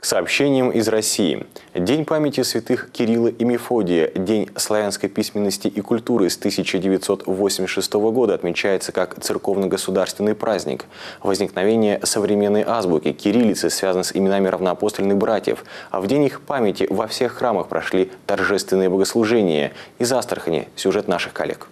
К сообщениям из России. День памяти святых Кирилла и Мефодия, День славянской письменности и культуры с 1986 года отмечается как церковно-государственный праздник. Возникновение современной азбуки кириллицы связано с именами равноапостольных братьев, а в день их памяти во всех храмах прошли торжественные богослужения. Из Астрахани сюжет наших коллег.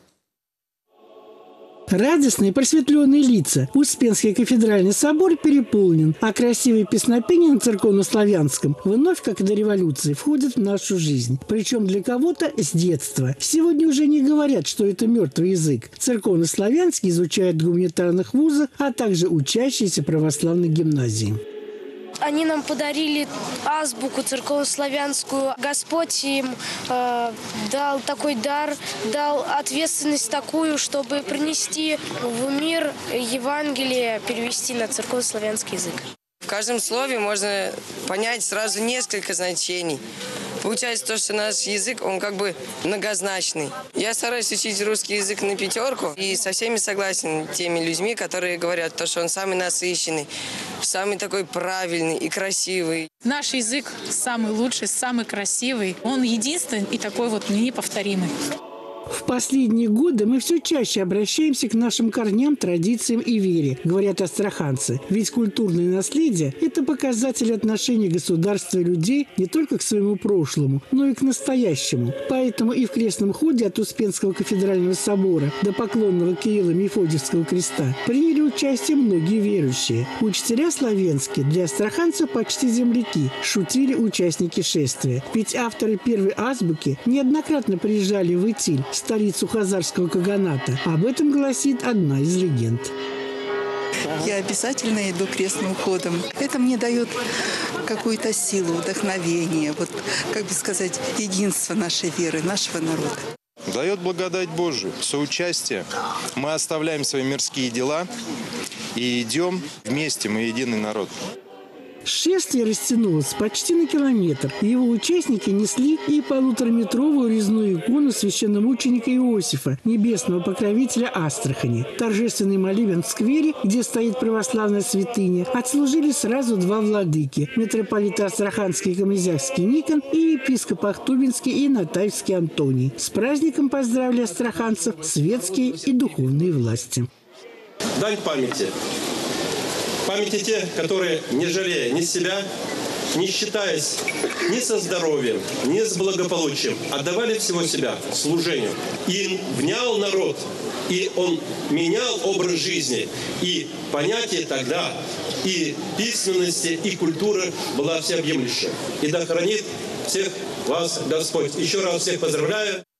Радостные просветленные лица. Успенский кафедральный собор переполнен, а красивые песнопения на церковно-славянском вновь, как и до революции, входят в нашу жизнь. Причем для кого-то с детства. Сегодня уже не говорят, что это мертвый язык. Церковно-славянский изучают в гуманитарных вузах, а также учащиеся православных гимназий. Они нам подарили азбуку церковно-славянскую. Господь им дал такой дар, дал ответственность такую, чтобы принести в мир Евангелие, перевести на церковно-славянский язык. В каждом слове можно понять сразу несколько значений. Получается то, что наш язык, он как бы многозначный. Я стараюсь учить русский язык на 5 и со всеми согласен теми людьми, которые говорят, то, что он самый насыщенный, самый такой правильный и красивый. Наш язык самый лучший, самый красивый. Он единственный и такой вот неповторимый. В последние годы мы все чаще обращаемся к нашим корням, традициям и вере, говорят астраханцы. Ведь культурное наследие – это показатель отношения государства и людей не только к своему прошлому, но и к настоящему. Поэтому и в крестном ходе от Успенского кафедрального собора до поклонного Кирилла Мефодиевского креста приняли участие многие верующие. Учителя славянские для астраханцев почти земляки, шутили участники шествия. Ведь авторы первой азбуки неоднократно приезжали в Итиль, столицу хазарского каганата. Об этом гласит одна из легенд. Я обязательно иду крестным ходом. Это мне дает какую-то силу, вдохновение, вот, как бы сказать, единство нашей веры, нашего народа. Дает благодать Божию, соучастие. Мы оставляем свои мирские дела и идем вместе, мы единый народ. Шествие растянулось почти на километр. Его участники несли и 1,5-метровую резную икону священномученика Иосифа, небесного покровителя Астрахани. Торжественный молебен в сквере, где стоит православная святыня, отслужили сразу 2 владыки – митрополит Астраханский и Камызякский Никон и епископ Ахтубинский и Натаевский Антоний. С праздником поздравили астраханцев светские и духовные власти. Дань памяти. Памяти те, которые, не жалея ни себя, не считаясь ни со здоровьем, ни с благополучием, отдавали всего себя служению. Им внял народ, и он менял образ жизни. И понятие тогда и письменности, и культуры была всеобъемлющая. И да хранит всех вас Господь. Еще раз всех поздравляю.